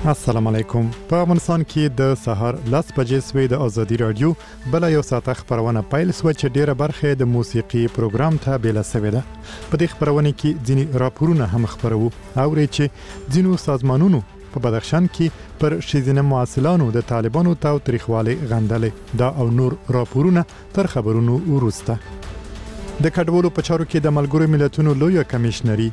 السلام علیکم. په افغانستان کې د سهار 10 بجې سوي د ازادي رادیو بل یو ساعت خبرونه پیل سو چې ډیره برخه د موسیقي پروګرام ته بیل سوي ده. په دې خبرونه کې ځینی راپورونه هم خبرو او چې ځینو سازمانونو په بدخشان کې پر شیزینه معاصلانو د طالبانو تاو تاریخوالي غندلې دا او نور راپورونه تر خبرونو ورسته. د کډوالو په چارو کې د ملګرو ملتونو لوی کمشنري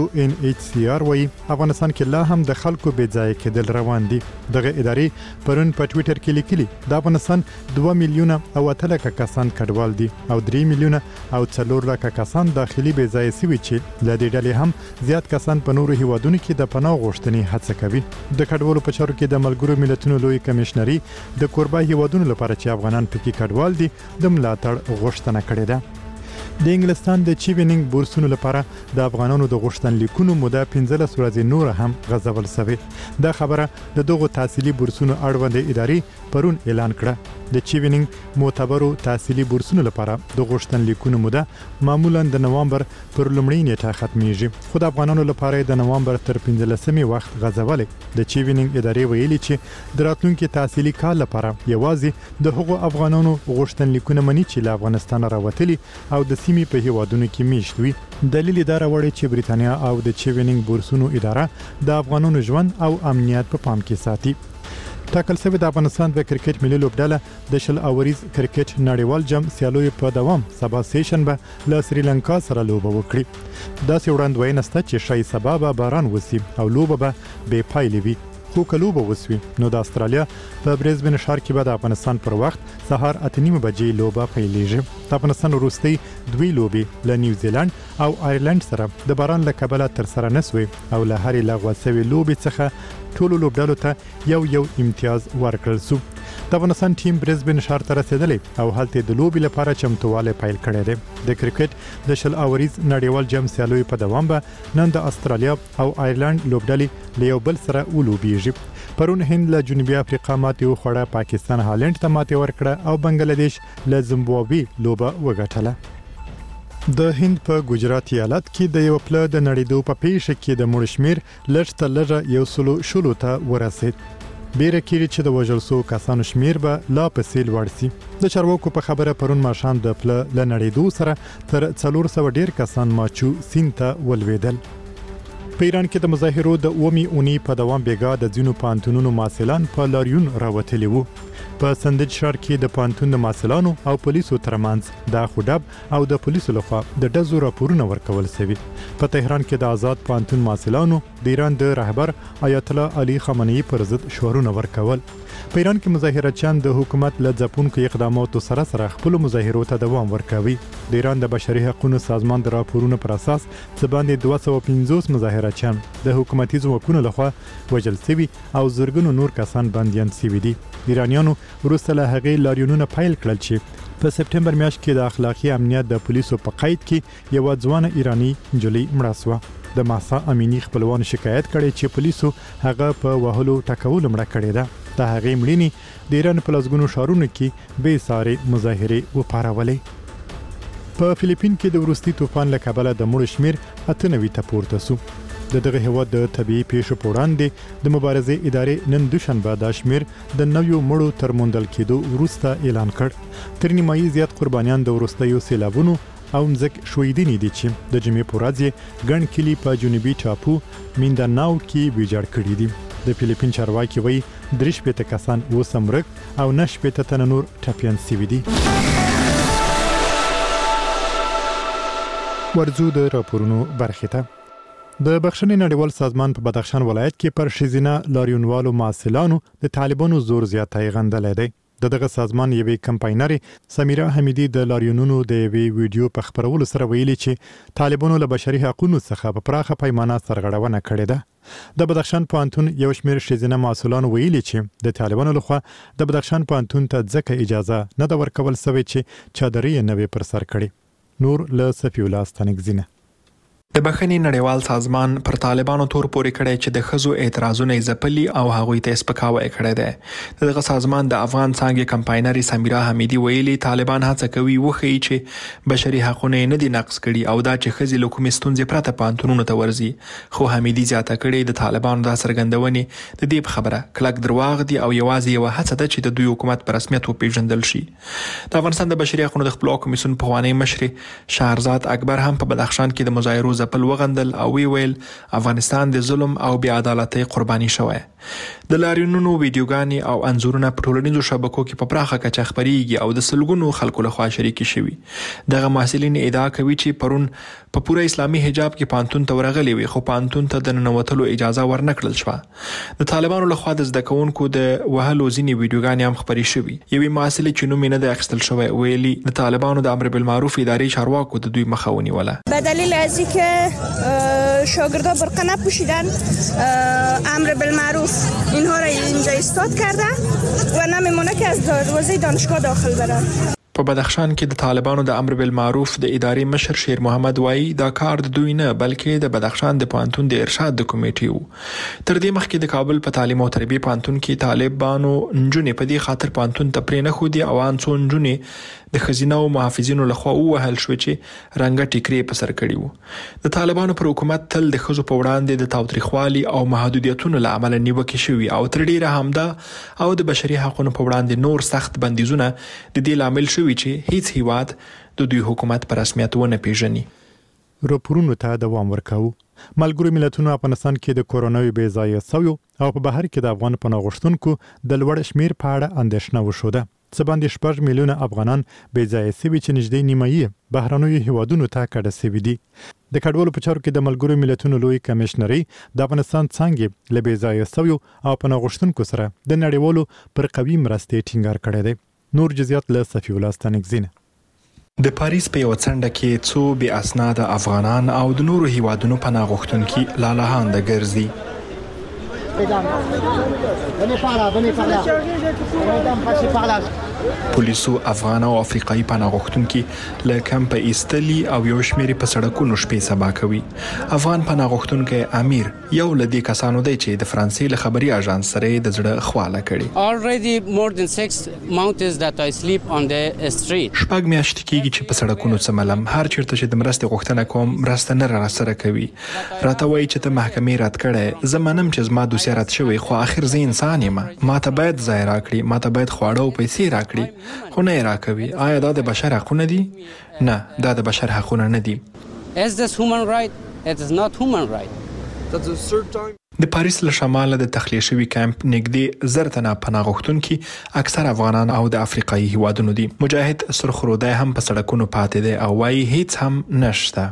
UNHCR وایي افغانستان کې لا هم د خلکو بې ځای کېدل روان دي. دغه ادارې پرون په ټوئیټر کې لیکلي د افغانستان 2 میلیونه او 8 کسان کډوال دي او 3 میلیونه او 4 کسان داخلي بې ځای سوي چې له دې ډلې هم زیات کسان په نورو هیوادونو کې د پناه غوښتنې هڅه کوي. د کډوالو په چارو کې د ملګرو ملتونو لوی کمشنري د کوربه هیوادونو لپاره چې افغانان پکې کډوال دي د ملاتړ غوښتنه کړې ده. د انګلستان د چیوینینګ بورسونو لپاره د افغانانو د غوښتنلیکونو موده 15 ورځې نور هم غځول شوې. دا خبره د دغو تحصیلي بورسونو اړوند ادارې پرون اعلان کړه. د چیوینینګ معتبرو تحصیلي بورسونو لپاره د غوښتنلیکونو موده معمولا د نوامبر پر لومړۍ نیټه ختميږي. خو د افغانانو لپاره د نوامبر تر 15مې وخت غځولې. د چیوینینګ ادارې ویلي چې د راتلونکي تحصیلي کال لپاره یوازې د هغو افغانانو غوښتنلیکونه مني چې له افغانستان راوتلي او د سیمې په هیوادونو کې میشت وي. دلیل دا راوړی چې بریتانیا او د چیوینینګ بورسونو اداره د افغانانو ژوند او امنیت په پام کې ساتي. ټاکل شوی د افغانستان د کرکټ ملي لوبډله د شل اوریز کرکټ نړیوال جام سیالوي په دوام سبا سیشن به له سریلانکا سره لوبه وکړي. دا وړاندوینه سته چې شای سبا به باران وسی او لوبه به بې پایلې وي. خو کلوبه وسوي نو د استرالیا په برزبن ښار کې به د افغانستان پر وخت سهار 8:30 بجې لوبه پیلېږي. د افغانستان وروستۍ دوی لوبې له نیوزیلند او آیرلند سره د باران له کبله تر سره نسوي او له هرې لغوه شوې لوبې څخه ټولو لوبډالو ته یو امتیاز ورکړل شو. د افغانستان ټیم برزبن ښار ته رسیدلی او هلته د لوبې لپاره چمتووالی پیل کړی دی. د کرکټ د شل اوریز نړیوال جام سیالوي په دوام به نن د استرالیا او آیرلند لوبډلې له یو بل سره ولوبېږي. پرون هند له جنوبي افریقا ماتې وخوړه، پاکستان هالند ته ماتې ورکړه او بنگلاديش له زیمبابوې لوبه وګټله. د هند په ګجرات ایالت کې د یو پله د نړیدو په پیښه کې د مړو شمیر لږ تر لږه 100 ته ورسید. بیره کېږي چې د وژل شوو کسانو شمیر به لا پسې لوړ شي. د چارواکو په خبره پرون ماښام د پله له نړیدو سره تر 400 ډیر کسان ماچو سیند ته ولوېدل. په ایران کې د مظاهرو د 9 اونۍ په دوام بیګا د ځینو پانتونونو محصلان په لاریون راوتلي وو. په سندج ښار کې د پانتون د محصلانو او پولیسو ترمنځ د خودب او د پولیسو لخوا د ډزو راپورونه ورکول شوي. په تهران کې د آزاد پانتون محصلانو د ایران د رهبر آیت الله علي خامنه‌ای پر ضد شعارونه ورکول. په ایران کې مظاهرچیان د حکومت له ځپونکو اقداماتو سره خپل مظاهرو ته دوام ورکوي. د ایران د بشري حقوقو سازمان د راپورونو پر اساس څه باندې 250 مظاهرچیان د حکومتي ځواکونو لخوا وژل شوي او زرګونو نور کسان بنديان شوي دي. ایرانیانو وروسته له هغې لاریونونه پیل کړل چې په سپټمبر میاشت کې د اخلاقي امنیت د پولیسو په قید کې یو ځوان ایرانی نجلۍ مړه شوه. د ماسا امینی خپلوان شکایت کړي چې پولیسو هغه په وهلو ټکولو مړه کړې ده. د هغې مړینې د ایران په لسګونو ښارونو کې بې سارې مظاهرې وپارولې. په فلیپین کې د وروستي طوفان له کبله د مړو شمیر 98 ته پورته شو. د دغه هیواد د طبيعي پیښو په وړاندې د مبارزې ادارې نن دوشنبه د شمیر د نویو مړو تر موندل کېدو وروسته اعلان کړ. تر نیمایي زیات قربانیان د وروستیو سیلابونو او مځک شویدنې دي چې د جمعې په ورځ ګڼ کلي په جنوبي ټاپو مینډاناو کې ویجاړ کړي دي. د فلیپین چارواکي وایي 3 کسان وسمرک او 9 تنه نور ټپیان شوي دي. ورځو د راپورونو برخه ته د بخښنې نړیوال سازمان په بدخشان ولایت کې پر شیزینه لاریونوالو محصلانو د طالبانو زور زیاتی غندلې دی. دغه سازمان یوې کمپاینر سمیرا حمیدی د لاریونونو د یوې ویډیو په خبرولو سره ویلي چې طالبانو له بشري حقوقو څخه په پراخه پیمانه سرغړونه کړې ده. د بدخشان پوهنتون یو شمېر شیزینه محصلان ویلي چې د طالبانو لخوا د بدخشان پوهنتون ته ځکه اجازه نه ده ورکول شوې چې چادرې نه وي پر سر کړي. نور له صفی الله ستانکزینه د بخښنې نړیوال سازمان پر طالبانو تور پورې کړی چې د ښځو اعتراضونه یې ځپلي او هغوی ته سپکاوی کړی دی. دغه سازمان د افغان څانګې کمپاینرې سمیرا حمیدي ویلي طالبان هڅه کوي وښیي چې بشري حقونه یې نه دي نقض کړي او دا چې ښځې له کومې ستونزې پرته پوهنتونونو ته ورځي. خو حمیدي زیاته کړې د طالبانو دا څرګندونې د دې په خبره کلک درواغ دي او یوازې یوه هڅه ده چې د دوی حکومت په رسمیت وپېژندل شي. د افغانستان د بشري حقونو د خپلواک کمیسیون پخوانی مشرې شهرزاد اکبر هم په بدخشان کې د مظاهرو ځپل وغندل او ویل افغانستان د ظلم او بې عدالتۍ قرباني شوی. د لاریونونو ویډیوګانې او انځورونه په ټولنیزو شبکو کې په پراخه کچه خپریږي او د سلګونو خلکو لخوا شریکې شوي. دغه محصلین ادعا کوي چې پرون په پوره اسلامي حجاب کې پانتون ته ورغلي وي خو پانتون ته د ننوتلو اجازه ورنکړل شوه. د طالبانو لخوا د زده کوونکو د وهلو ځینې ویډیوګانې هم خپرې شوي. یوې محصلې چې نوم یې نه دی اخیستل شوی ویلي د طالبانو د امر بالمعروف ادارې چارواکو د دوی مخه ونیوله. به دلیل از اینکه شاگردا برقه نپوشیدن امر بالمعروف اینها را اینجا ایستاد کرده و نمیمونه که از دروازه دانشگاه داخل برن. په بدخشان کې د طالبانو د امر بالمعروف د ادارې مشر شیر محمد وایي دا کار د دوی نه بلکې د بدخشان د پوهنتون د ارشاد د کمیټې وو. تر دې مخکې د کابل په تعلیم او تربیه پوهنتون کې طالبانو نجونې په دې خاطر پوهنتون ته پرې نه ښودي او ان څو نجونې د ښځینه او محافظینو لخوا ووهل شوې چې رنګه ټیکرې په سر کړي وو. د طالبانو پر حکومت تل د ښځو په وړاندې د تاوتریخوالي او محدودیتونو له امله نیوکې شوي او تر ډیره همدا او د بشري حقونو په وړاندې نور سخت بندیزونه د دې لامل شوي چې هیڅ هیواد د دوی حکومت په رسمیت ونه پیژني. راپورونو ته دوام ورکاو. ملګرو ملتونو افغانستان کې د کورونا بې ځایه سویو او په بهر کې د افغان پناه غوښتونکو د لوړ شمیر په اړه اندېښنه وښوده. څه باندې 6 میلیونه افغانان بې ځایه سوي چې نږدې نیمایي بهرنیو هیوادونو ته کډه سوي دي. د کډوالو په چارو کې د ملګرو ملتونو لوی کمشنري د افغانستان څنګه له بې ځایه سویو او پناه غوښتونکو سره د نړیوالو پر قوي مرستې ټینګار کړی دی. نور جزئیات له صفی الله ستانکزین. د پاریس په یو څنډه کې څو بې اسناده افغانان او د نورو هیوادونو پناه غوښتونکي لالهانده ګرځي. پولیسو افغان او افریقایي پناه غوښتونکي له کمپ ایستلي او یو شمېر په سړکونو شپې سبا کوي. افغان پناه غوښتونکی امیر یو له دې کسانو دی چې د فرانسې له خبري اژانس سره د زړه خواله کړي. Already more than 6 months that I sleep on the street. شپږ میاشتې کېږي چې په سړکونو څملم. هر چیرته چې د مرستې غوښتنه کوم مرسته نه راسره کوي. راته وایي چې ته محکمې رد کړې. زه منم چې زما دوسیه رد شوی خو آخر زه انسان یم. ما ته باید ځای راکړي. ما ته باید خواړه او پیسې راکړي. خو نه راکوي. آیا دا د بشر حقونه دي؟ نه، دا د بشر حقونه نه دي. Is this human right? It is not human right. د پاریس له شماله د تخلیه شوي کمپ نږدې 1000 تنه پناه غوښتونکي اکثر افغانان او د افریقایي هیوادونو دي. مجاهد سرخرودی هم په سړکونو پاتې دی او وایي هیڅ هم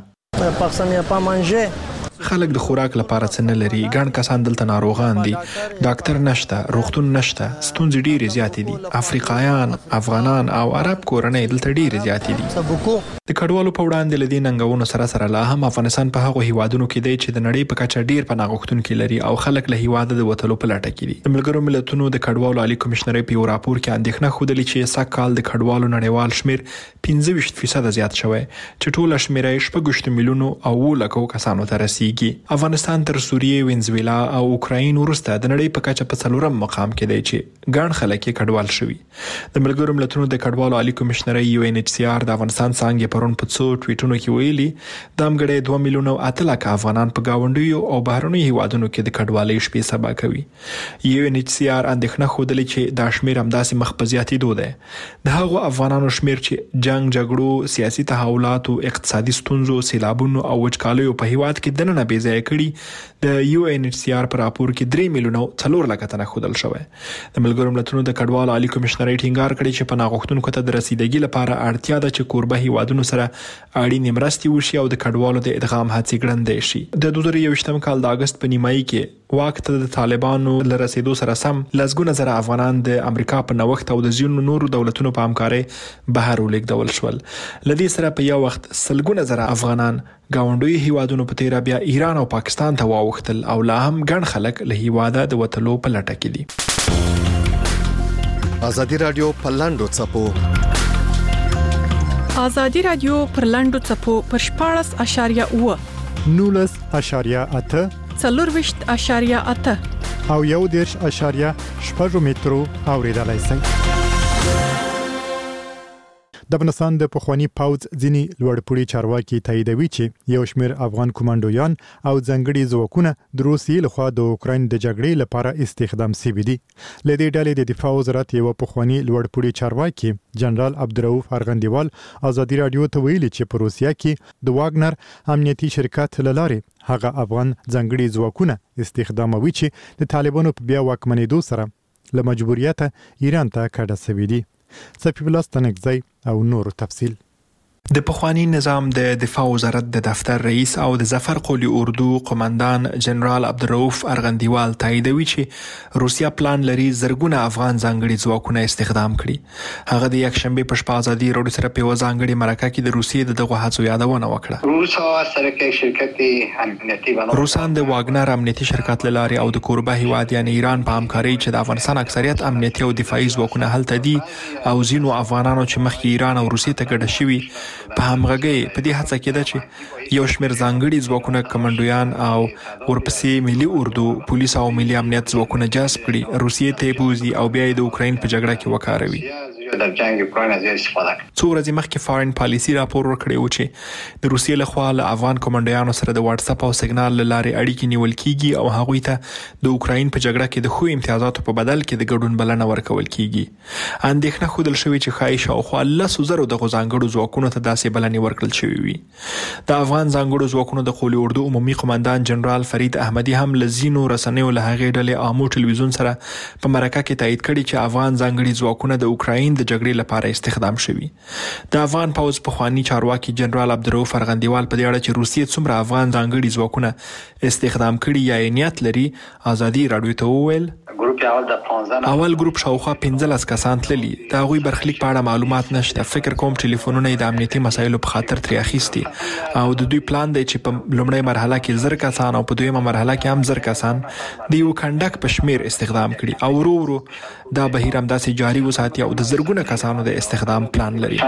نشته. خلک د خوراک لپاره څه نه لري. ګڼ کسان دلته ناروغان دي. ډاکټر نشته، روغتون نشته. ستونزې ډېرې زیاتې دي. افریقایان، افغانان او عرب کورنۍ دلته ډېرې زیاتې دي. د کډوالو په وړاندې له دې ننګونو سره لا هم افغانستان په هغو هیوادونو کې دی چې د نړۍ په کچه ډېر پناه غوښتونکي لري او خلک له هیواده د وتلو په لټه کې دي. د ملګرو ملتونو د کډوالو عالی کمشنرۍ په یو راپور کې اندېښنه ښودلې چې سږ کال د کډوالو نړیوال شمیر 25% زیات شوی چې ټوله شمیره یې 6 میلیونو او 7 لکو کسانو ته رسیږي. افغانستان تر سوریې، وینزویلا او اوکراین وروسته د نړۍ په کچه په 4م مقام کې دی چې ګڼ خلک یې کډوال شوي. د ملګرو ملتونو د کډوالو عالی کمشنرۍ UNHCR د افغانستان څانګې پرون په څو ټویټونو کې ویلي د امګړې 2 میلیونه 8 لکه افغانان په گاونډیو او بهرنیو هیوادونو کې د کډوالۍ شپې سبا کوي. UNHCR اندېښنه ښودلې چې دا شمیر همداسې مخ په زیاتېدو دی. د هغو افغانانو شمیر چې جنگ، جګړو، سیاسي تحولاتو، اقتصادي ستونزو، سیلابونو او وچکالیو په هیواد کې دننه بې ځایه کړي د UNHCR په راپور کې 3 میلیونه 4 لکه تنه ښودل شوی. د ملګرو ملتونو د کډوالو عالی کمشنرۍ ټینګار کړی چې پناه غوښتونکو ته د رسیدګۍ لپاره اړتیا ده چې کوربه هیوادونو سره اړینې مرستې وشي او د کډوالو د ادغام هڅې ګړندۍ شي. د 2021 کال د اگست په نیمایي کې واک ته د طالبانو له رسیدو سره سم لسګونه زره افغانان د امریکا په نوښت او د ځینو نورو دولتونو په همکارۍ بهر ولیږدول شول. له دې سره په یو وخت سلګونه زره افغانان گاونډیو هیوادونو په تیره بیا ایران او پاکستان ته واوښتل او لا هم ګڼ خلک له هیواده د وتلو په لټه کې دي. ازادي رادیو په لاندو څپو ازادي رادیو پر لاندو څپو پر 14.9 19.8 40.8 او 1.8 مترو اوریدلای شئ. د افغانستان د پخوانی پوځ ځینی لوړپوړي چارواکي تاییدوي چې یو شمېر افغان کمانډویان او ځنګړي ځواکونه د روسیې لخوا د اوکراین د جګړې لپاره استخدام شوي دي. لدې ډلې د دفاع وزارت یو پخوانی لوړپوړي چارواکي جنرال عبدالرؤف ارغندیوال ازادي رادیو ته ویلي چې په روسیا کې د واګنر امنیتي شرکت لاره هغه افغان ځنګړي ځواکونه استخداموي چې د طالبانو په بیا واکمنېدو سره له مجبوریته ایران ته کډه شوي دي. صفی الله ستنګزی او نور تفصیل. د پخوانی نظام د دفاع وزارت د دفتر رئیس او د ظفر قولی اردو قومندان جنرال عبدالرؤف ارغندیوال تاییدوي چې روسیا پلان لري زرګونه افغان ځانګړي ځواکونه استخدام کړي. هغه د یک شنبه په شپه ازادي رادیو سره په ځانګړي مرکه کې د روسیې دغه هڅو یادونه وکړه. روسان د واګنر امنیتي شرکت لاره او د کوربه هیواد یعنی ایران په همکاري چې د افغانستان اکثریت امنیتي او دفاعي ځواکونه هلته دي او ځینو افغانانو چې مخکې ایران او روسیې ته ګډه شوي په همغږي په دې هڅه کې ده چې یو شمېر ځانګړي ځواکونه کمانډویان او ورپسې ملي اردو پولیس او ملي امنیت ځواکونه جذب کړي روسیې ته بوزي او بیا د اوکراین په جګړه کې وکاروي. در جنگ اوکراین از استفاده کړي. څو ورځې مخکې فارن پالیسي راپور ورکړی و چې د روسیې لخوا له افغان کمانډویانو سره د واتس اپ او سیګنال لارې اړیکې نیول کیږي او هغوی ته د اوکراین په جګړه کې د خو امتیازاتو په بدل کې د ګډون بلنه ورکول کیږي. اندېښنه ښودل شوې چې ښایي شاوخوا 100,000 د ځانګړو ځواکونو ته داسې بلنې ورکړل شوې وي. د افغان ځانګړو ځواکونو د قولی اردو عمومي قومندان جنرال فرید احمدي هم لزینو رسنیو له هغې ډلې آمو ټلویزیون سره په مرکه کې تایید کړي چې افغان ځانګړي ځواکونه د اوکراین د جګړې لپاره استخدام شوي. د افغان پوځ پخوانی چارواکي جنرال عبدالرؤف ارغندیوال په دې اړه چې روسیې څومره افغان ځانګړي ځواکونه استخدام کړي یا نیت لري ازادي رادیو ته وویل اول ګروپ شاوخوا 15 کسان تللي. د هغوی برخلیک په اړه معلومات نشته. فکر کوم ټلیفونونه د امنیتي مسایلو په خاطر ترې اخیستي او د دوی پلان دی چې په لومړۍ مرحله کې 1000 کسان او په دویمه مرحله کې هم 1000 کسان د یو کندک په شمیر استخدام کړي او ورو ورو دا بهیر همداسې جاري وساتي او د زرګونه کسانو د استخدام پلان لري.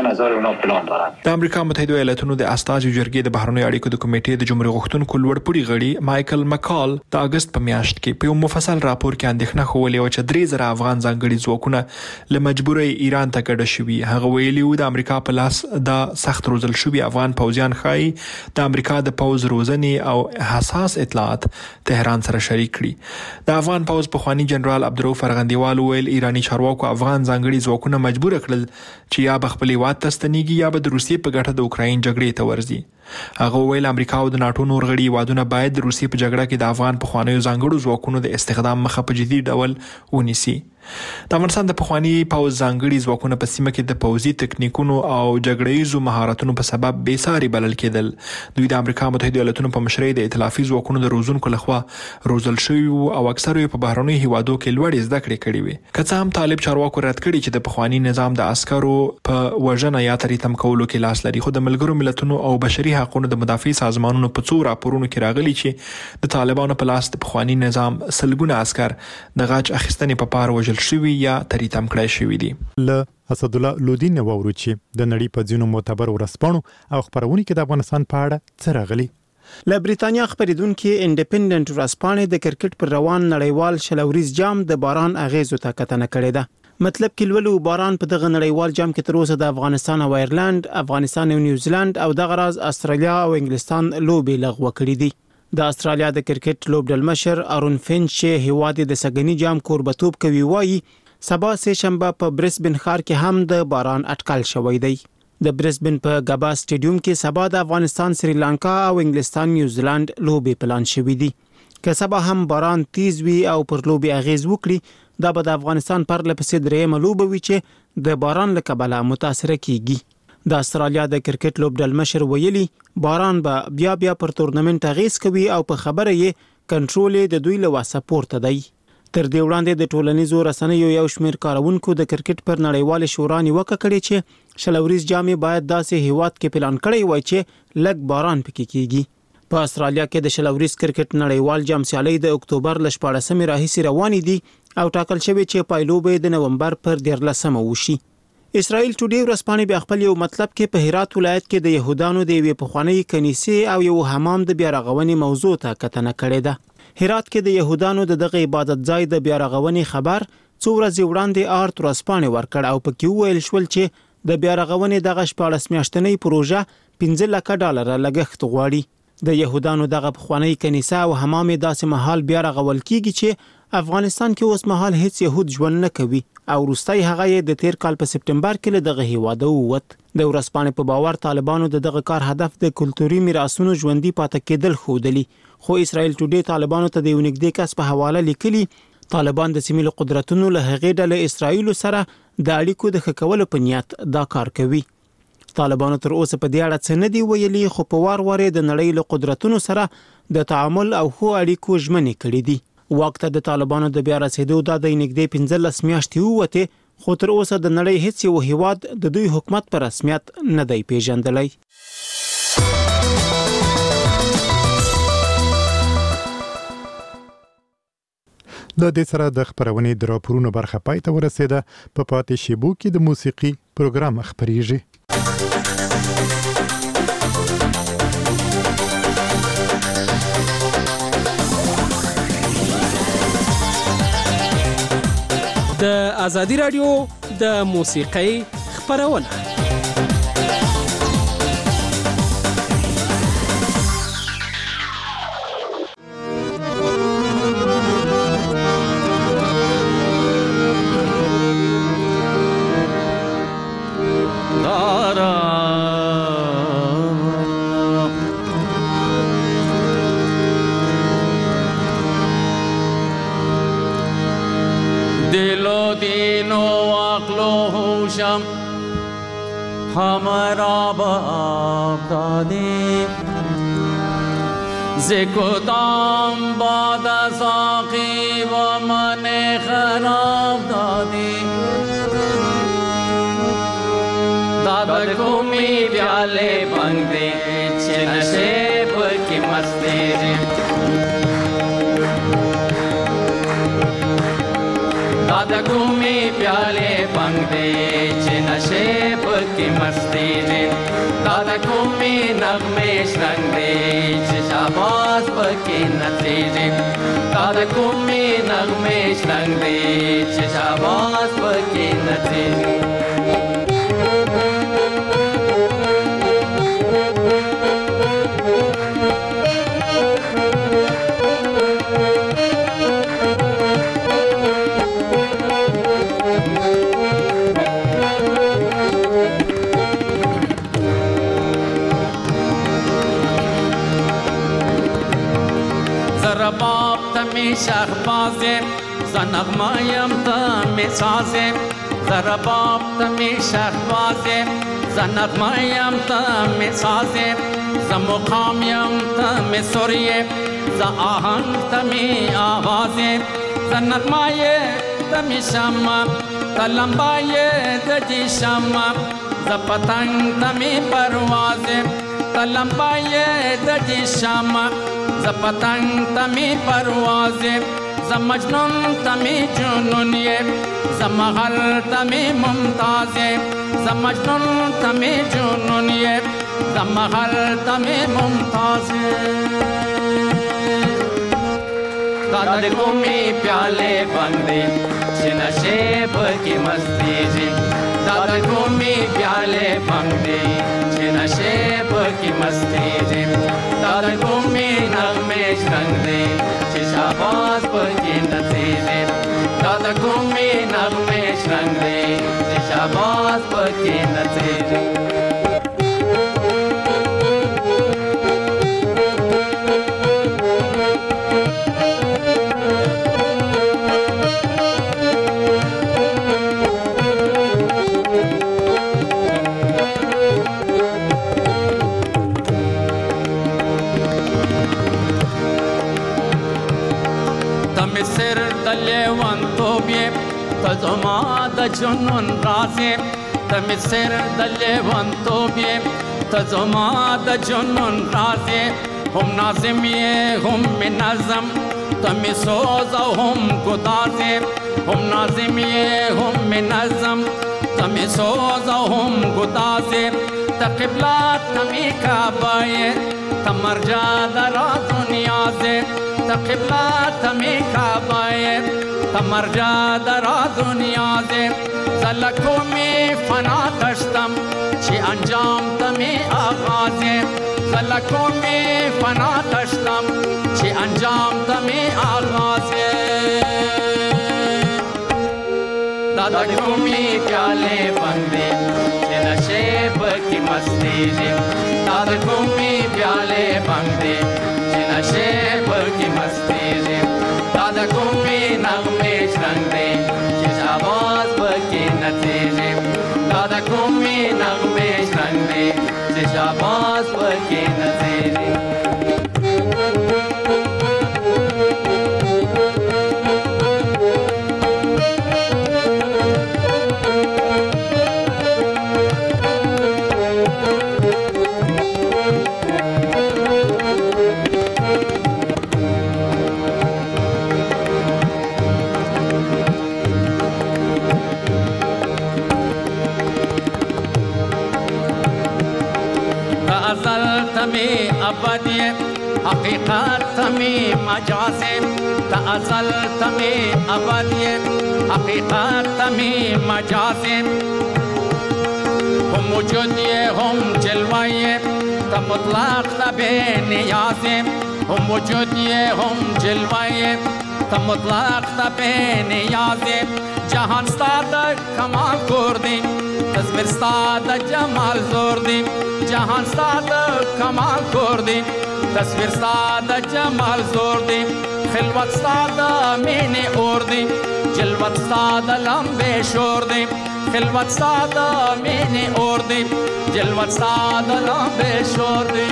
د امریکا متحده ایالاتونو د استازو جرګې د بهرنیو اړیکو د کمیټې د جمهوریت غوښتونکو لوړپوړي غړي مایکل مکال د اگست په میاشت کې په یو مفصل راپور کې اندېښنه ښودلې و چې 3000 افغان ځانګړي ځواکونه له مجبورۍ ایران ته کډه شوي. هغه ویلي و د امریکا په لاس د سخت روزل شوي افغان پوځیان ښایي د امریکا د پوځ روزنې او حساس اطلاعات تهران سره شریک کړي. د افغان پوځ پخوانی جنرال عبدالرؤف ارغندیوال ویل ایرانی چارواکو افغان ځانګړي ځواکونه مجبور کړل چې یا به خپل هیواد ته ستنېږي یا به د روسیې په ګټه د اوکراین جګړې ته ورځي. هغه ویل امریکا او د ناتو نور غړي هیوادونه باید د روسیې په جګړه کې د افغان پخوانیو ځانګړو ځواکونو د استخدام مخه په جدي ډول ونیسي. د افغانستان د پخوانی پوځ ځانګړي ځواکونه په سیمه کې د پوځي تکنیکونو او جګړهیزو مهارتونو په سبب بې ساري بلل کېدل. دوی د امریکا متحده ایالاتونو په مشرۍ د ائتلافي ځواکونو د روزونکو لخوا روزل شوي او اکثره په بهرنیو هیوادو کې لوړې زده کړې کړې وي. که څه هم طالب چارواکو رد کړي چې د پخوانی نظام د عسکرو په وژنه یا تریتم کولو کې لاس لري، خو د ملګرو ملتونو او بشري حقوقو د مدافع سازمانونو په څو راپورونو کې راغلي چې د طالبانو په لاس د پخوانی نظام سلګونه عسكر د غاچ اخیستنې په پار وژل شوي یا تریتم کړای شوي دي. له اسد الله لودین وورو چې د نړۍ په ځینو معتبر ورسپانو او خبرونه کې د افغانستان په اړه څه راغلي. له بریتانیا خبرېدونکو انډیپندنت ورسپانې د کرکټ پر روان نړیوال شلوريز جام د باران اغیزو ته کتنه کړې ده. مطلب کې لولو باران په دغه نړیوال جام کې تر اوسه د افغانستان او ایرلند، افغانستان او نیوزیلند او دغه راز استرالیا او انګلستان لوبې لغوه کړې دي. د استرالیا د کرکټ لوبډلمشر ارون فینچ چې هیواد د سګنی جام کوربتوب کوي وایي سبا سه شنبه په برسبن ښار کې هم د باران اټکل شوی دی. د برسبن په غبا سټیډیوم کې سبا د افغانستان، سریلانکا او انګلستان نیوزیلند لوبې پلان شوې دي. که سبا هم باران تیز وي او پر لوبې اغیز وکړي، دا به د افغانستان پر لپسې درېیمه لوبه وي چې د باران له کبله متاثره کیږي. د استرالیا د کرکټ لوبډلمشر ویلي باران به بیا پر تورنمنت اغیز کوي او په خبره یې کنټرول د دوی له واسه پورته دی. تر دې وړاندې د ټولنیزو رسنیو یو شمېر کارونکو د کرکټ پر نړیوال شورا نیوکه کړې چې شلوريز جام باید داسې هیواد کې پلان کړی وای چې لږ باران پکې کیږي. په استرالیا کې د شلوريز کرکټ نړیوال جام سیالي د اکتوبر ل 14 راهیسې روانې دي او ټاکل شوی چې پایلو به د نومبر پر 13 وشي. اسرائیل ټوډے ورځپاڼې بیا خپل یو مطلب کې په هرات ولایت کې د يهودانو د یوې پخوانۍ کنیسې او یو حمام د بیا رغونې موضوع ته کتنه کړې ده. هرات کې د يهودانو د دغه عبادت ځای د بیا رغونې خبر څو ورځې وړاندې آرت ورځپاڼې ورکړ او پکې ویل شول چې د بیا رغونې دغه 14 میاشتنۍ پروژه $15 لک لګښت غواړي. د يهودانو دغه پخوانۍ کنیسه او حمام داسې مهال بیا رغول کیږي چې افغانستان کې اوس مهال هیڅ يهود ژوند نه کوي او وروستي هغه یې د تیر کال په سپټمبر کې له دغه هیواده ووت. د ورځپاڼې په باور طالبانو د دغه کار هدف د کلتوري میراثونو ژوندۍ پاتې کېدل ښودلي، خو اسرائیل ټوډے طالبانو ته د یو نږدې کس په حواله لیکلي طالبان د سیمې له قدرتونو له هغې ډلې اسرائیل سره د اړیکو د ښه کولو په نیت دا کار کوي. طالبانو تر اوسه په دې اړه څه نه دی ویلي، خو په وار وار د نړۍ له قدرتونو سره د تعامل او ښو اړیکو ژمنې کړې دي. وخت د طالبانو د بیا رسیدو د نږدې 15 میاشتې ووته، خو تر اوسه د نړۍ هیڅ یو هیواد د دوی حکومت په رسمیت نه دی پیژندلی. د دې سره د خبرونې د راپورونو برخه پای ته ورسېده. په پاتې شیبو کې د موسیقي پروګرام خبريږي. د ازادي رادیو د موسیقۍ خبرونه हमारा बाप दादी ज़िकुदाम बाद साक़ी व मन खराब दादी दादा घूमी प्याले बंदे नशेब की मस्ती दादा घूमी प्याले बंदे नशेब की मस्ती दादा घूमी नगमे शंदे शाबाश की नतीजे दादा घूमी नगमे शंदे शाबाश की नतीजे बाप तमी शहबाज़े ज़नग़मायम तमी साज़े ज़रा बाप तमी शहबाज़े ज़नग़मायम तमी साज़े ज़मुक़ामयम तमी सुरिये ज़ आहंग तमी आवाज़े ज़नग़माये तमी शम्मा तलम्बाये दजी शम्मा ज़ पतंग तमी परवाज़े तलम्बाये दजी शम्मा ज़ पतंग तमी परवाज़े ज़ मजनून तमी जुनूनिये ज़ महल तमी मुमताज़े ज़ मजनून तमी जुनूनिये ज़ महल तमी मुमताज़े दादा घूमी प्याले बंदे नशेब की मस्ती जी दादा घूमी प्याले बंदे नशेब की मस्ती जी दादा घूमी नगमे शंदे शाबाश की नतीजे दादा घूमी नगमे शंदे शाबाश की नतीजे सिर दले वन तो भी तजमा द जुनून राज़े तम सिर दले वन तो भी तजमा द जुनून राज़े हम नाज़िम ये हम में नज़म तम सोज़ हम गुदाज़े हम नाज़िम ये हम में नज़म تمی سوزا هم گدازه تا قبلات تمی کعبه تا مرجع در دنیازه تا قبلات تمی کعبه تا مرجع در دنیازه زلکومی فنا داشتم چی انجام تمی آغازه زلکومی فنا داشتم چی انجام تمی آغازه دادا کومی پیالے بندے چی نشے کی مستی جی دادا کومی پیالے بندے چی نشے کی مستی جی دادا کومی نغمے شرنگ دے چی شاباز کی نتیجے دادا کومی نغمے شرنگ دے چی شاباز کی نتیجے تمی ابدی حقیقت تمی مجازی تا ازل تمی ابدی حقیقت تمی مجازی هم وجودی هم جلوی تا مطلق تا بے نیازی هم وجودی هم جلوی تا مطلق تا بے نیازی جهان ستا کمال کردی تصویر ستا جمال زوردی جهان ستا کمال کردی تصویر ستا جمال زوردی خلوت ستا مینی اوردی جلوت ستا لمبه شوردی خلوت ستا مینی اوردی جلوت ستا لمبه شوردی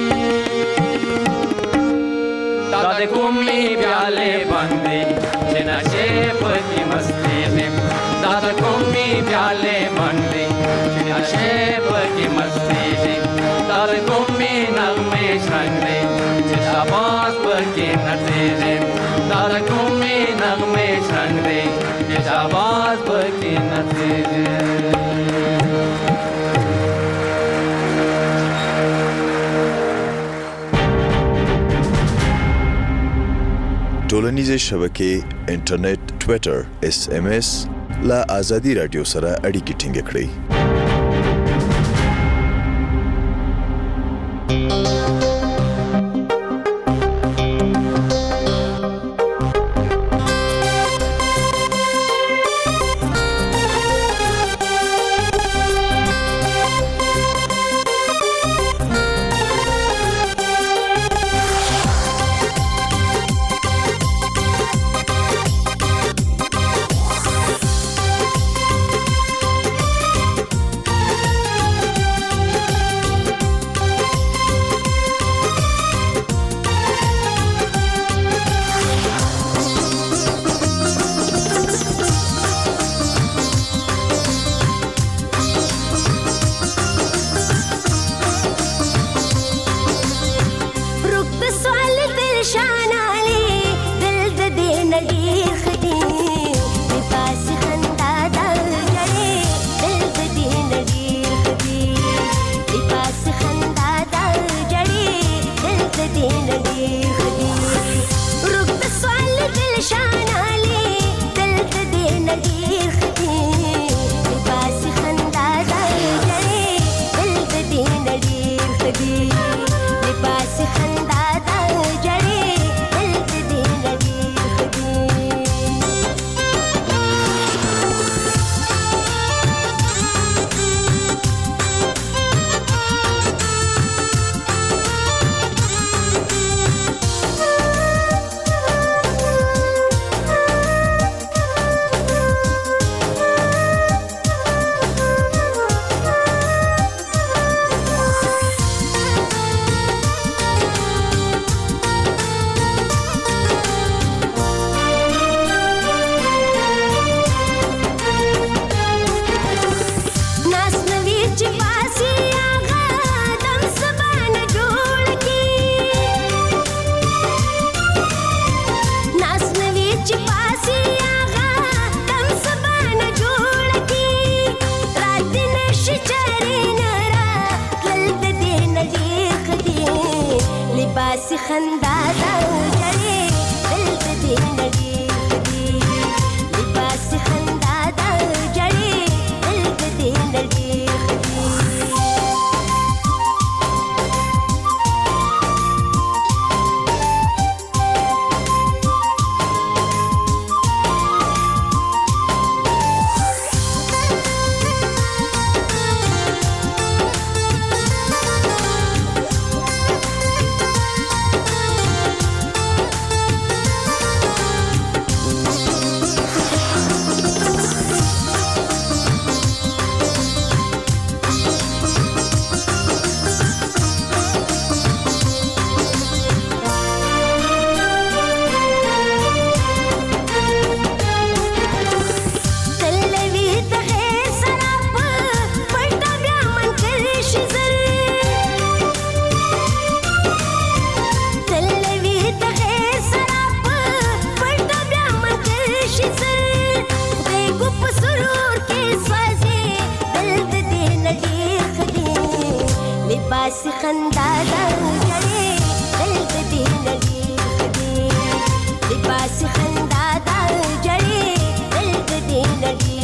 دادا کومی پیالے بندے چی نشے کی مستی میں دادا کومی پیالے بندے چی نشے کی مستی میں دادا کومی نغمے شرنگ دے چی شاباز کی نتیجے دادا کومی نغمے شرنگ دے چی شاباز کی نتیجے ټولنیزې شبکې انټرنیټ ټویټر SMS لا آزادي رادیو سره اړیکې ټینګ کړئ لباس خندا دا جړې دلته دې نړۍ خدي لباس خندا دا جړې دلته دې نړۍ خندا دا جړې دلته دې نړۍ خدي لباس خندا دا جړې دلته دې نړۍ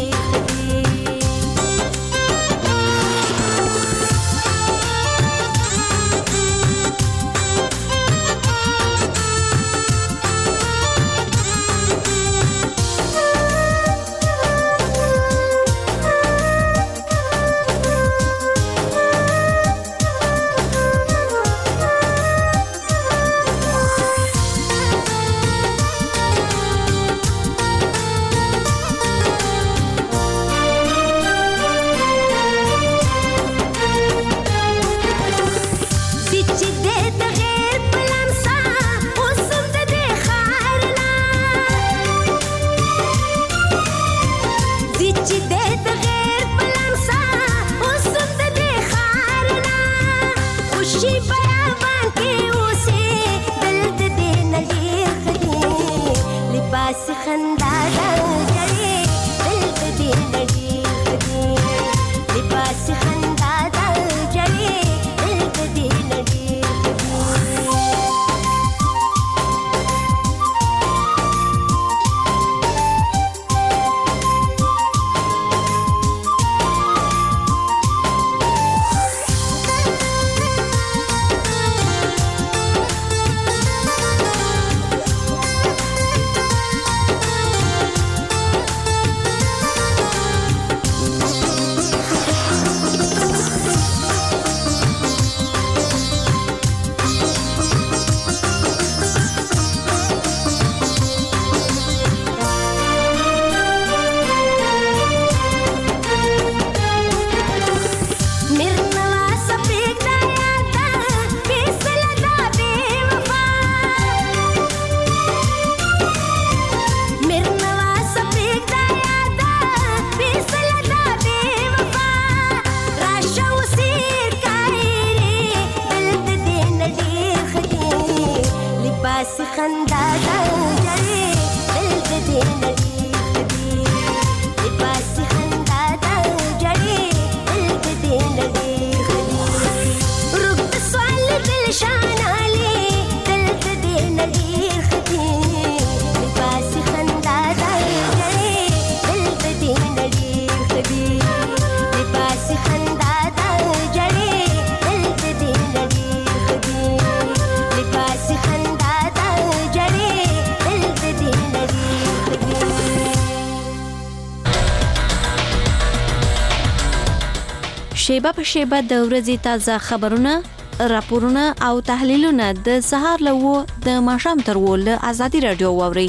شیبه په شیبه د ورځې تازه خبرونه، راپورونه او تحلیلونه د سهار له 9 د ماښام تر 10 له آزادي رادیو واوري.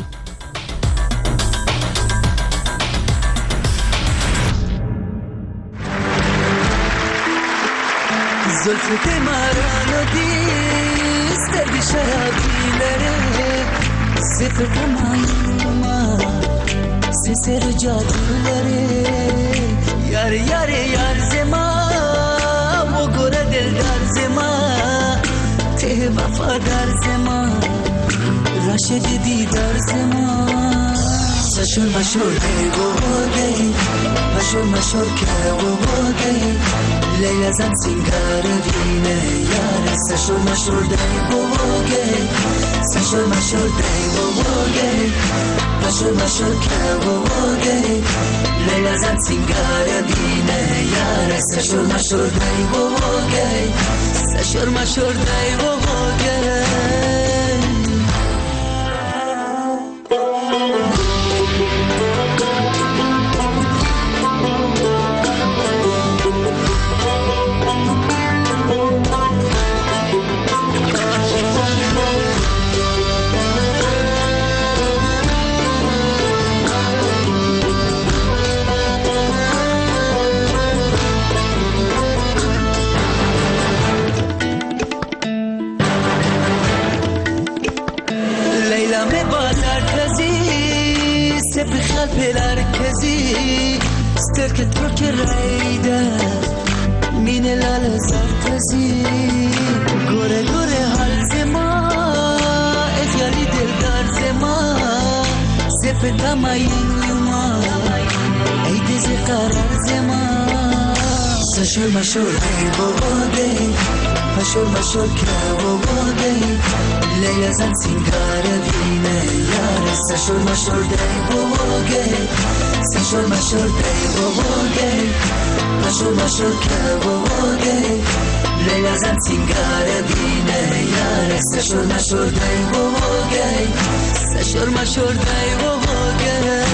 زلفت مارانو دی سترگی شرابی لره سفر کمایوما سسر جادو لره یار یار یار زما و گره دلدار زما ته وفادار زما راشد دیدار زما مشور مشور که و گئی مشور مشور که و گئی لیلا زن سنگار دینه یار Sashur mashur day boge, sashur mashur day boge, mashur mashur ke boge, Leila zan singara dine yare. Sashur mashur day boge, sashur mashur day boge. بخل بلاركزي ستركت برك الرعيدة من الالزار تزي غورة غورة هالزما اخيالي دلدار زما زفتا ما ينما ايدي زي قرار زما سشور مشور هاي بوغودي مشور مشور كابوغودي ليلة زن سنگار دينه ياري سشور مشور داي بوغودي سشور مشور داي بوغودي مشور مشور كابوغودي ليلة زن سنگار دينه ياري سشور مشور داي بوغودي سشور مشور داي بوغودي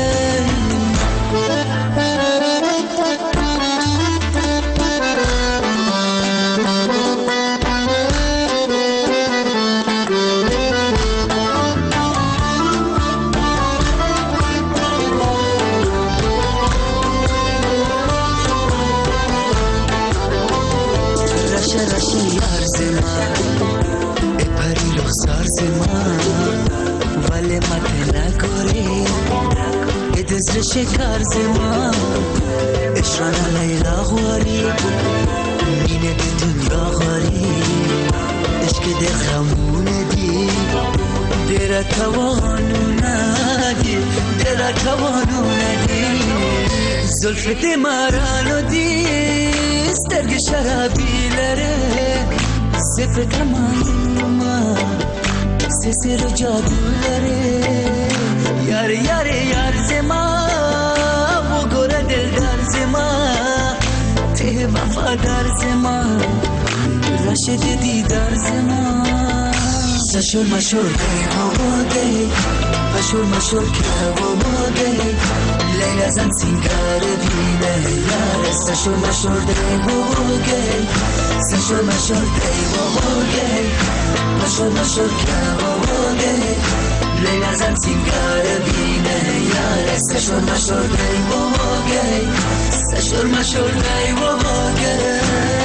ولی مته نگوری ادز شکر زما اشرانا لیلا غواری مینه به دنیا غواری عشق در خمونه دی در توانو ندی در توانو ندی زلفت مرانو دی سترگ شرابی لره صفت همایما سسر جادولره یار یار یار زما و گوره دلدار زما ته وفادار زما رشد دیدار زما سشور مشور دی بوده مشور مشور که بوده لیلا زن سنگار دینه یار سشور مشور دی بوده سشور مشور دی بوده مشور مشور که بوده لیلا زن سنگار دینه یار سشور مشور دی بوده سشور مشور دی بوده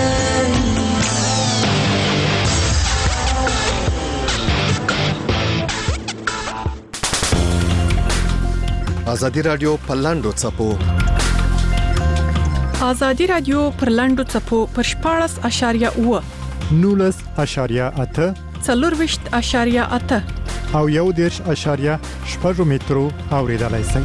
ازادي رادیو پلاندو چپو ازادي رادیو پرلاندو چپو پرشپارس اشاریه او 19.8 40.8 او 1.8 مترو اوریدلای شئ.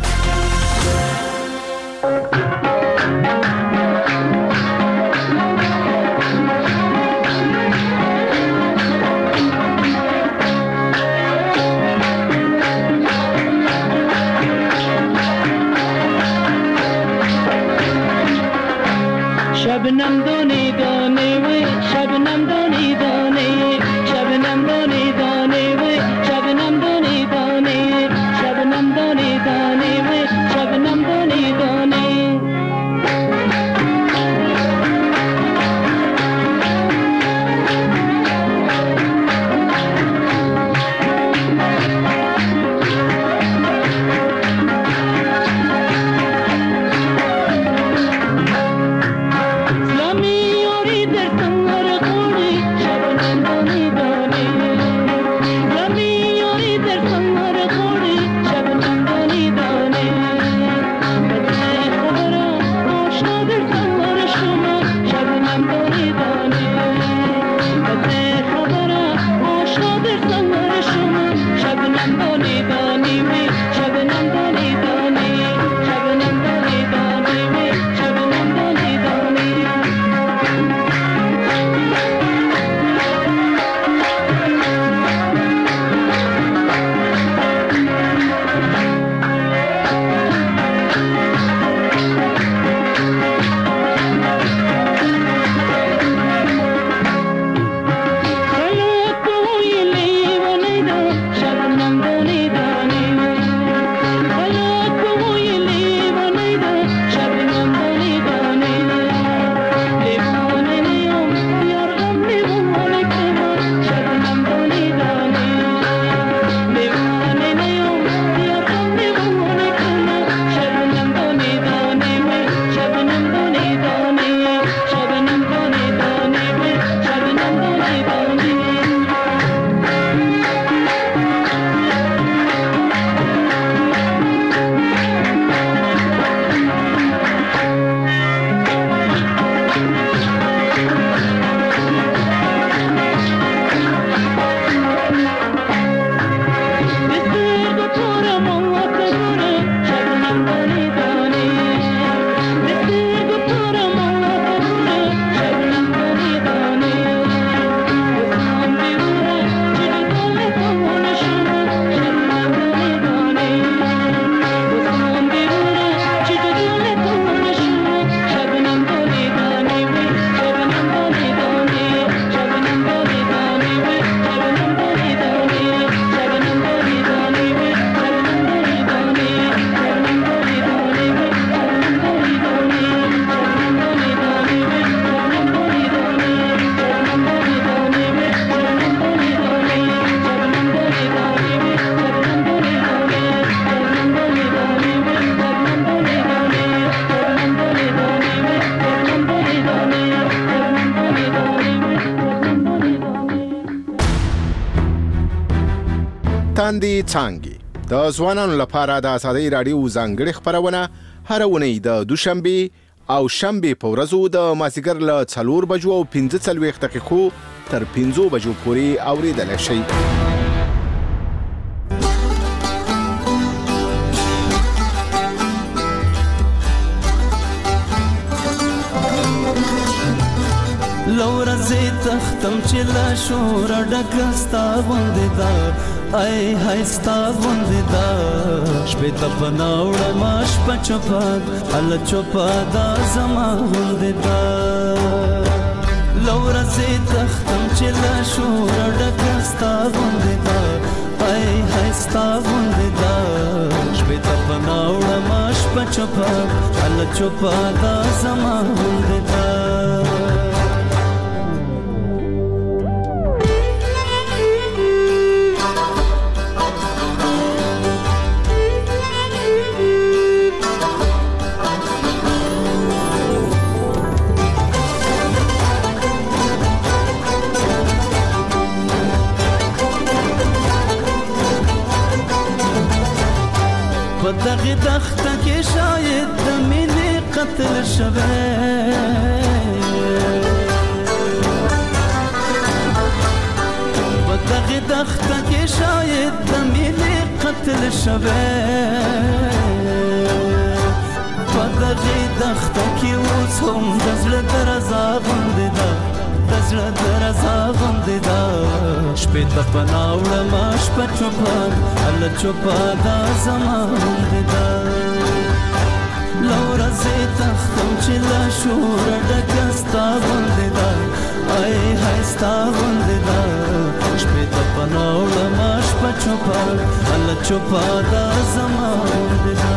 शबनम दोने दोने वे शबनम दोने दोने शबनम दोने दोने वे शबनम दोने दोने शबनम दोने दोने वे शबनम दोने تاندې څانګې د ځوانانو لپاره د ازادۍ راډیو ځانګړې خپرونه هر اونۍ د دوشنبه او شنبه په ورځو د مازیګر له 4 بجو او 15 دقیقو تر 5 بجو پورې اوریدل شي. لورا زی تختم چې لا شور ډکستا غوندې دا ای هايستا غوندې دا شپې ته پناوړه ماش پچپا ال چوپا دا زما غوندې دا لورا زی تختم چې لا شور ډکستا غوندې دا ای هايستا غوندې دا شپې ته پناوړه ماش پچپا ال چوپا دا زما غوندې دا دغه دخته کې شاید د مینې قتل شوه په دغه دخته کې شاید د مینې قتل شوه په دغه دخته کې اوس هم د زړه درزا غوندې ده د زړه درزا غوندې ده شپې ته پناوړه ما شپه چوپه هله چوپه دا زما غوندې ده له ورځې تختم چې له شوره ډکه ستا غوندې ده ای های ستا غوندې ده شپې ته پناوړه ما شپه چوپه هله چوپه دا زما غوندې ده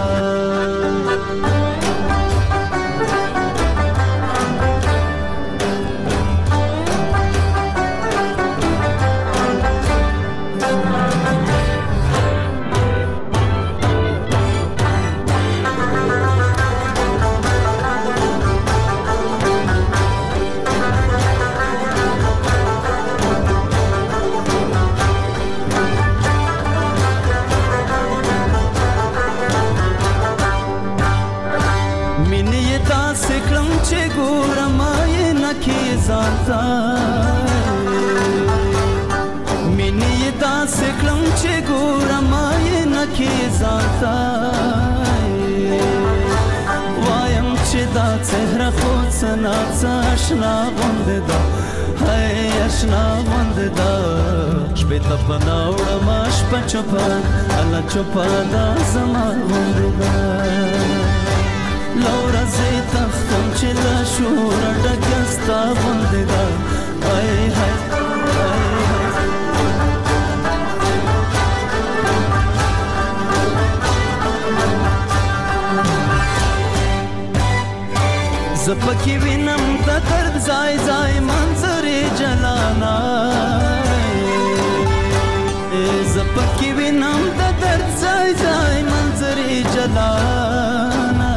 مینې داسې کړم چې ګورم یې نه کې ځانته وایم چې دا څهره خو څه ناڅه اشنا غوندې ده هی اشنا غوندې ده شپې ته پناوړم شپه چوپه هله چوپه دا زما غوندې ده له ورځې تختم چې له شوره ډکه ستا غوندې ده ای های زه پکې وینم د درد ځای ځای منظرې جلانا زه پکې وینم د درد ځای ځای منظرې جلانا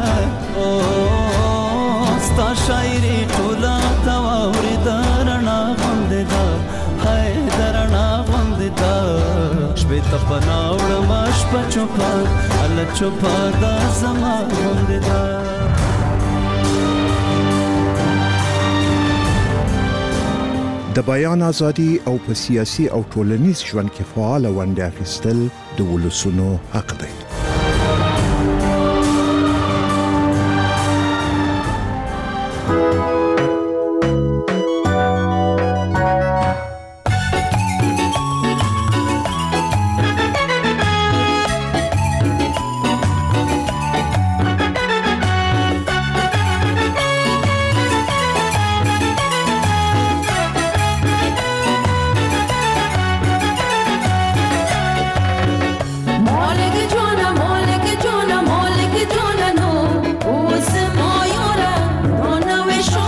ستا شاعري ټوله تا واورېده رڼا غوندې ده هی د رڼا غوندې ده شپې ته پناوړم شپه چوپه هله چوپه دا زما غوندې ده د بیان ازادي او په سیاسي او ټولنیز ژوند کې فعال ونډه اخیستل د ولسونو حق دی. Molik jona no, us moyora, ona we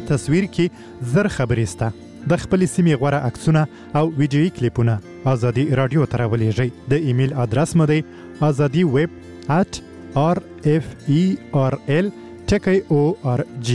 تصویر کې زر خبرې سته. د خپلې سیمې غوره عکسونه او ویډیویي کلیپونه ازادي رادیو ته راولېږئ. د ایمیل ادرس مو دی azadiweb@rferl.org.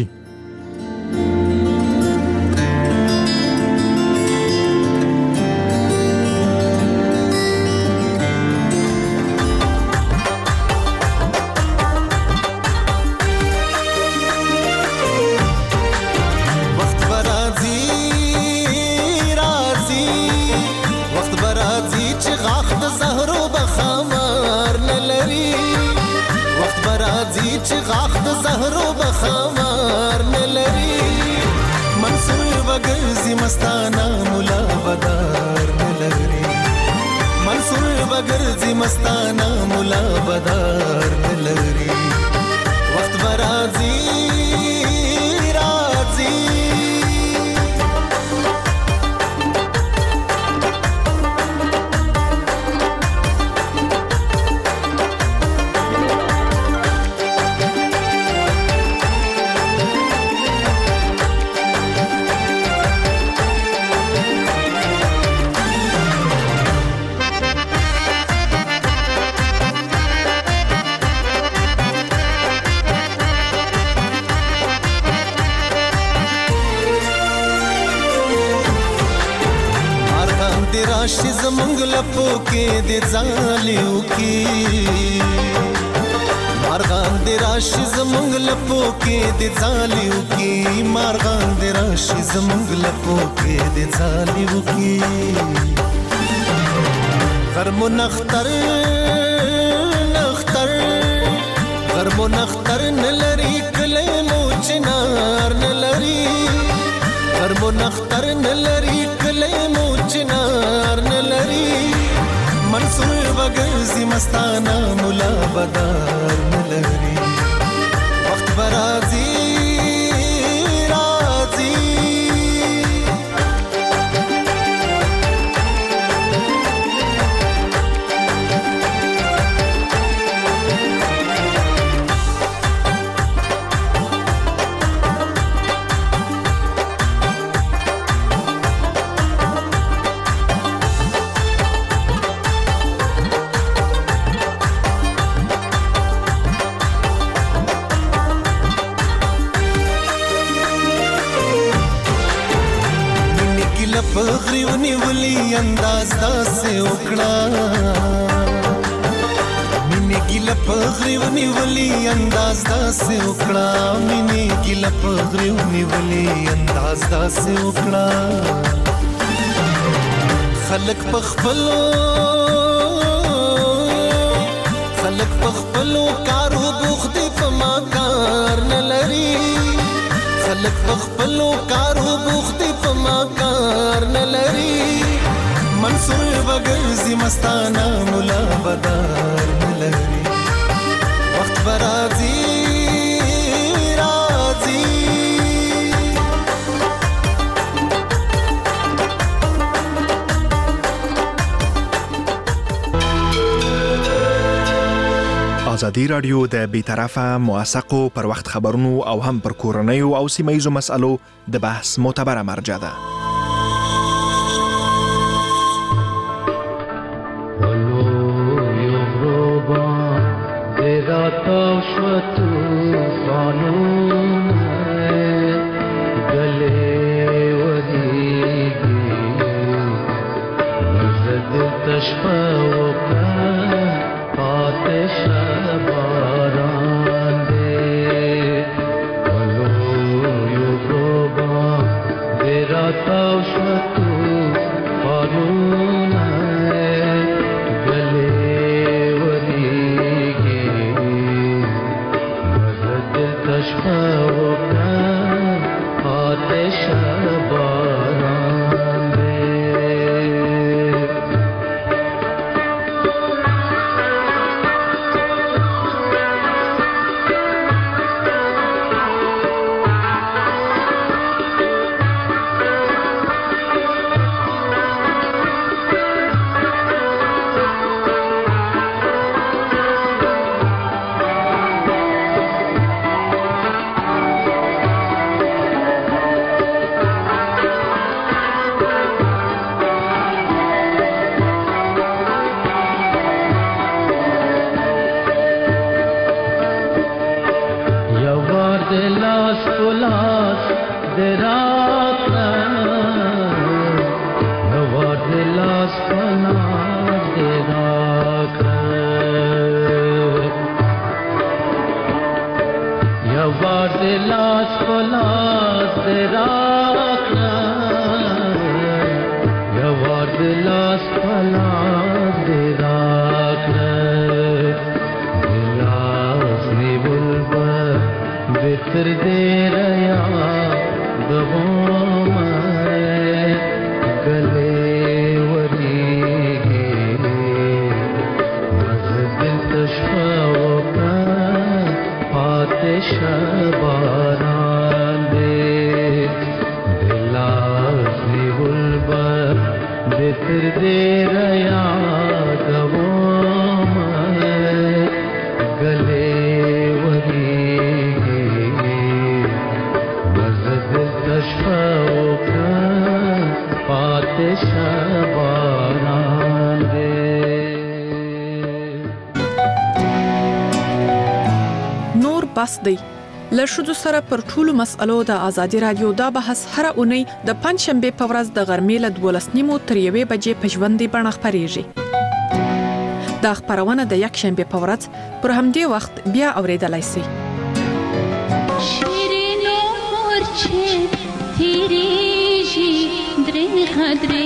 مستانا مولا بدار نلری منصور بگرزی مستانا مولا بدار نلری وقت برازی رازی راشي زمونږ لپو کې د ځالیو کې مارغان د راشي زمونږ لپو کې د ځالیو کې مارغان د راشي زمونږ لپو کې د ځالیو کې غرمو نختر نختر غرمو نختر نلري کله مو چنار نلري غرمو نختر نلري کله مو چنار نلري منصور بگرزی مستانا مولا بدار نلري وقت برازي رازي پغریونی ولی انداز داسې وکړه مینې ګیله پغریونی ولی انداز داسې وکړه مینې ګیله پغریونی ولی انداز داسې وکړه خلک پخپلو کارو بوخت په ما کار نه لري خلک پخپلو کارو بوخت په ما کار نه لري منصور بگرزی مستانا مولا بدار نه لري وخت برازي رازي ازادي رادیو د بیطرفه موثقو پر وخت خبرونو او هم پر کورنیو او سیمه‌ییزو مسألو د بحث معتبره مرجع ده. تر دې یادوم ګلې وریږي مزد تشفا وکړه پاتې شباران دې. نور بس دی له ښځو سره پر ټولو مسألو د ازادي رادیو دا بحث هره اونۍ د پنځشنبې په ورځ د غرمې له 12:30 تر 1 بجې په ژوندۍ بڼه خپرېږي. دا خپرونه د یکشنبې په ورځ پر همدې وخت بیا اورېدلای شئ. شیرینو مورچې تیریږي درې خدرې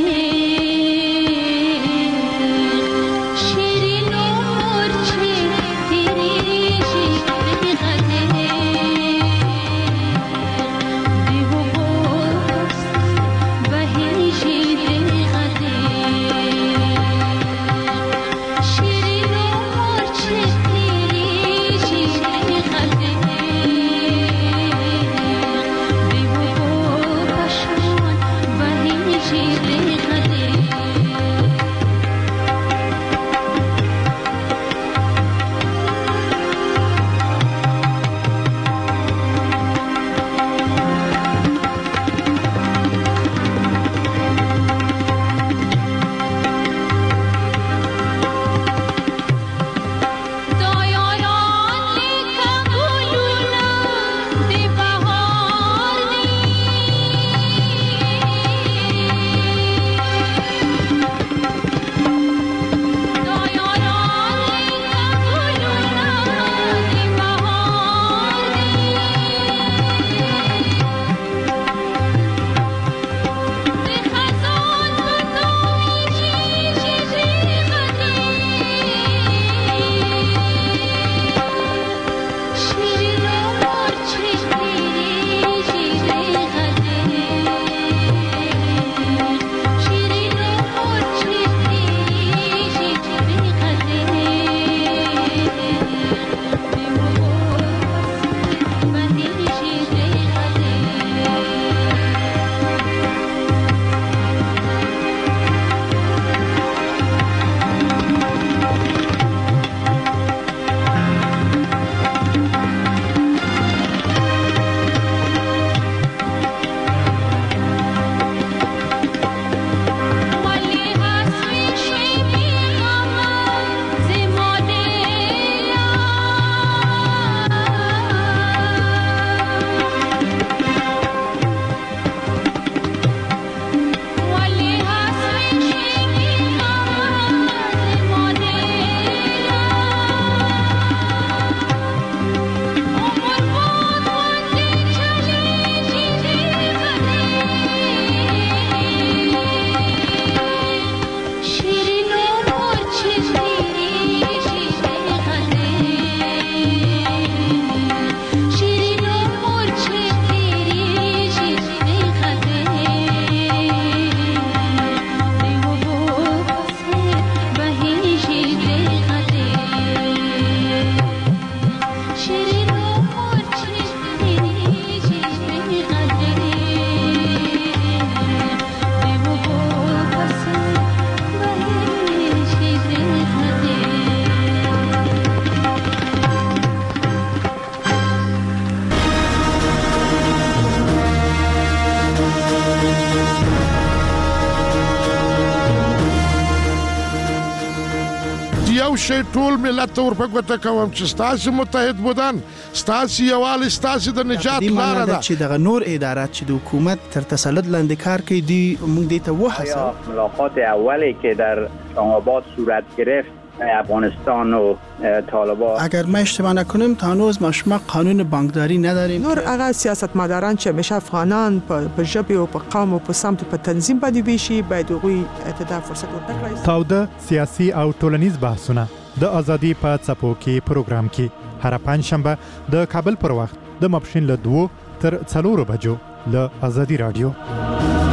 یو شی ټول ملت ته ورپګوته کوم چې ستاسو متحد بودن ستاسو یووالی ستاسو د نجات لاره ده. چې دغه نور ادارات چې د حکومت تر تسلط لاندې کار کوي دی موږ دې ته وهڅو. ملاقات اولی که در اسلام‌آباد صورت گرفت افغانستان و طالبان، اگر ما اشتباه نکنیم تا هنوز ما قانون بانکداری نداریم. نور هغه سیاستمداران چې همیشه افغانان په ژبه او په قوم او په سمت په تنظیم باندې ویشي باید هغوی ته فرصت ورکړي. تاوده سیاسي او ټولنیز بحثونه د ازادي په څپو کې پروګرام کې هر پنځشنبه د کابل پر وخت د ماپښین له 2 تر 4 بجو له ازادي رادیو.